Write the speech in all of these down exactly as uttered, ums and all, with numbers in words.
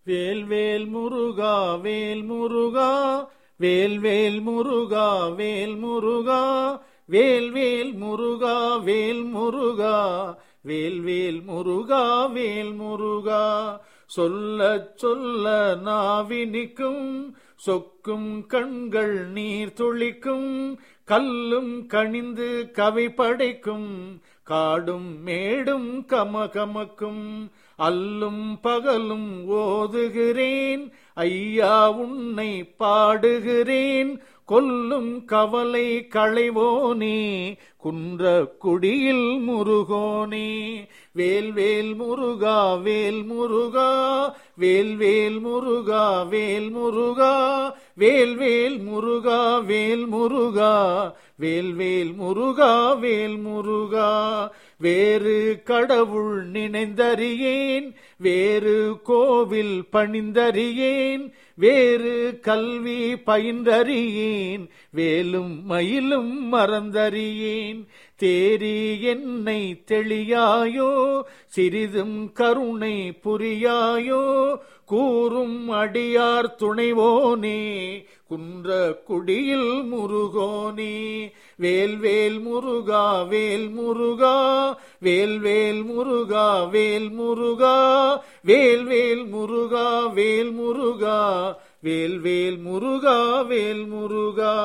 வேல்வேல் முருகா வேல் முருகா வேல்வேல் முருகா வேல் முருகா வேல்வேல் முருகா வேல் முருகா வேல்வேல் முருகா வேல் முருகா. சொல்ல சொல்ல நாவினிக்கும் சொக்கும் கண்கள் நீர் துளிக்கும் கல்லும் கனிந்து கவி படைக்கும் காடும் மேடும் கமகமக்கும் அல்லும் பகலும் ஓதுகிறேன் ஐயா உன்னை பாடுகிறேன் கொல்லும் கவலை களைவோனே குன்ற குடியில் முருகோனே. வேல்வேல் முருகா வேல் முருகா வேல்வேல் முருகா வேல் முருகா வேல்வேல் முருகா வேல் முருகா வேல்வேல் முருகா வேல் முருகா. வேறு கடவுள் நினைந்தறியேன் வேறு கோவில் பணிந்தறியேன் வேறு கல்வி பயின்றறியேன் வேலும் மயிலும் மறந்தறியேன். தேரி என்னை தெளியாயோ சிறிதும் கருணை புரியாயோ கூறும் அடியார் துணைவோனே குன்ற குடியில் முருகோனே. வேல்வேல் முருகா வேல் முருகா வேல்வேல் முருகா வேல் முருகா வேல்வேல் முருகா வேல் முருகா வேல்வேல் முருகா வேல் முருகா.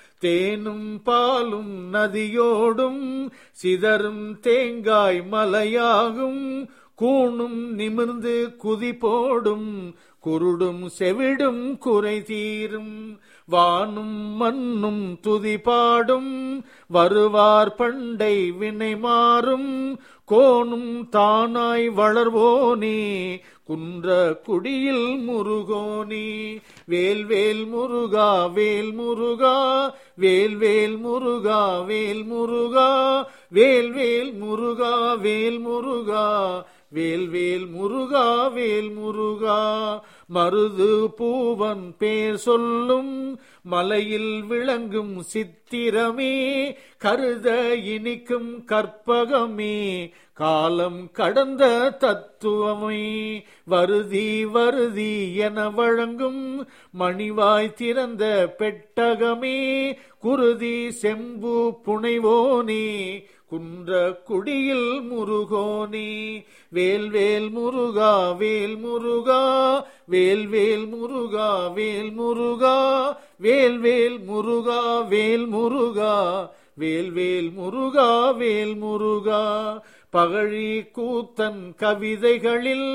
தேனும் பாலும் நதியோடும் சிதறும் தேங்காய் மலையாகும் கூணும் நிமிர்ந்து குதி போடும் குருடும் செவிடும் குறை தீரும் வானும் மண்ணும் துதி பாடும் வருவார் பண்டை வினை மாறும் கோணும் தானாய் வளர்வோனே குன்ற குடியில் முருகோனே. வேல்வேல் முருகா வேல் முருகா வேல்வேல் முருகா வேல் முருகா வேல்வேல் முருகா வேல் முருகா வேல்வேல் முருகா வேல் முருகா. மருது பூவன் பேர் சொல்லும் மலையில் விளங்கும் சித்திரமே கருத இனிக்கும் கற்பகமே காலம் கடந்த தத்துவமே வருதி வருதி என வழங்கும் மணிவாய் திறந்த பெட்டகமே குருதி செம்பு புனைவோனே குன்ற குடியில் முருகோனே. வேல்வேல் முருகா வேல் முருகா வேல்வேல் முருகா வேல் முருகா வேல்வேல் முருகா வேல் முருகா வேல்வேல் முருகா வேல் முருகா. பகழி கூத்தன் கவிதைகளில்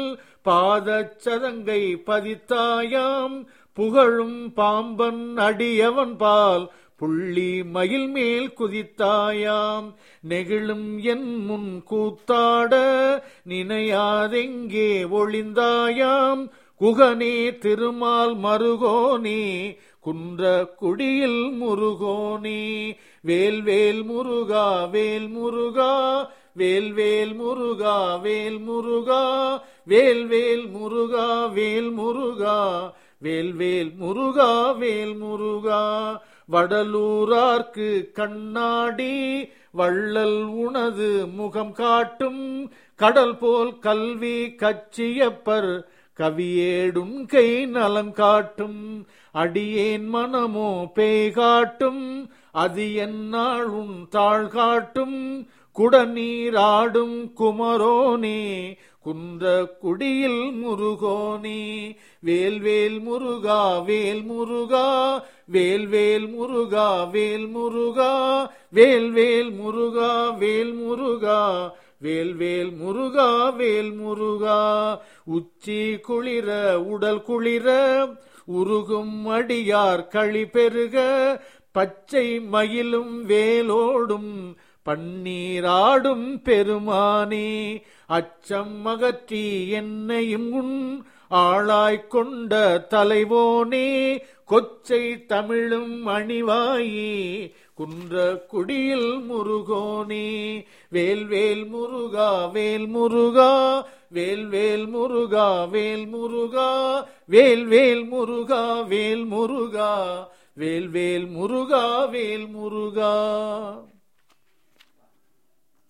பாதச்சதங்கை பதித்தாயாம் புகழும் பாம்பன் அடியவன் பால் புள்ளி மயில் மேல் குதித்தாயாம் நெகிழும் என் முன் கூத்தாட நினையாதெங்கே ஒளிந்தாயாம் குகனே திருமால் மருகோனே குன்ற குடியில் முருகோனே. வேல்வேல் முருகா வேல் முருகா வேல்வேல் முருகா வேல் முருகா வேல்வேல் முருகா வேல் முருகா வேல்வேல் முருகா வேல் முருகா. வடலூரார்க்கு கண்ணாடி வள்ளல் உனது முகம் காட்டும் கடல் போல் கல்வி கச்சியப்பர் கவியேடும் கை நலம் காட்டும் அடியேன் மனமோ பேய் காட்டும் அது என்னாள் உன் தாழ் காட்டும் குடநீராடும் குமரோனே குன்ற குடியில் முருகோனே. வேல்வேல் முருகா வேல் முருகா வேல்வேல் முருகா வேல் முருகா வேல்வேல் முருகா வேல் முருகா வேல்வேல் முருகா வேல் முருகா. உச்சி குளிர உடல் குளிர உருகும் அடியார் களி பெருக பச்சை மயிலும் வேலோடும் பன்னீராடும் பெருமானே அச்சம் அகற்றி என்னையும் உன் ஆளாய்க் கொண்ட தலைவோனே கொச்சை தமிழும் அணிவாயே குன்ற குடியில் முருகோனே. வேல்வேல் முருகா வேல் முருகா வேல்வேல் முருகா வேல் முருகா வேல்வேல் முருகா வேல் முருகா வேல்வேல் முருகா வேல் முருகா.